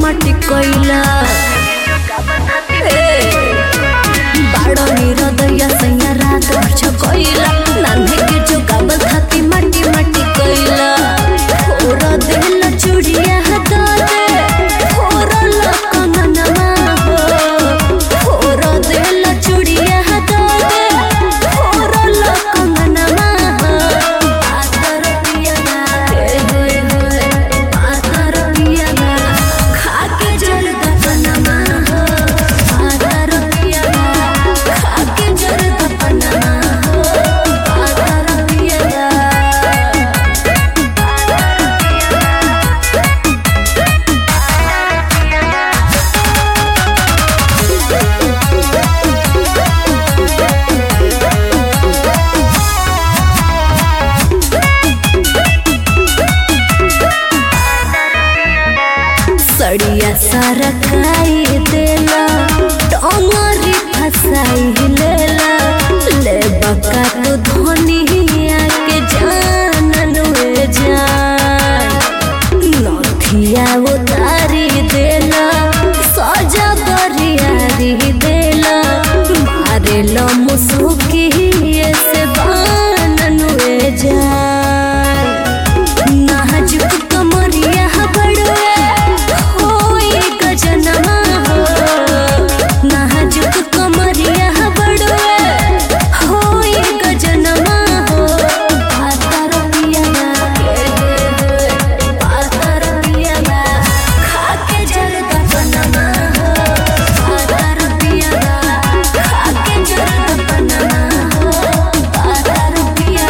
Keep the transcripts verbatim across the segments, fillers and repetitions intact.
माटी कोइला बाड़ो निरदैया सैया रात भर कोइला नान्हे के जो गावल थाती माटी माटी कोइला ओरा देला चूड़िया हटा दे ओरा लकमनमा हो ओरा देला चूड़िया हटा दे ओरा लकमनमा हो आतर पिया हे होए होए आतर पिया खा के जल दपनमा हो आतर पिया खा के जल दपनमा हो आतर पिया सड़िया सारा खाई देला टोंगरी फसाई लेला ले बका तो धनिया के जानन हुए जान नथिया उतारी देला सजा बरियारी देला मारे लो मुसुकी से बानन हुए जान नाजुक कमरिया बड़वे होई गजनमा हो नाजुक कमरिया बड़वे होई गजनमा हो पातर पिया पातर पिया खा के जल दपनमा हो पातर पिया खा के जल दपनमा हो पातर पिया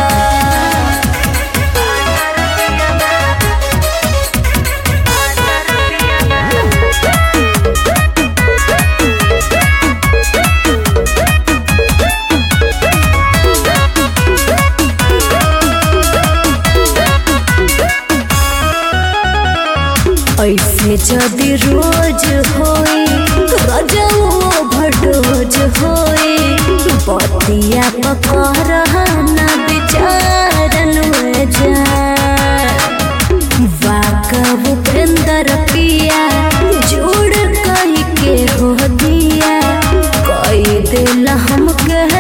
ऐसे जदि रोज होई गजो भडोज होई बतिया पकड़ना विचारन जाए वाकब उपेंद्र पिया जोड़ कही के हो दिया कई दिल हमके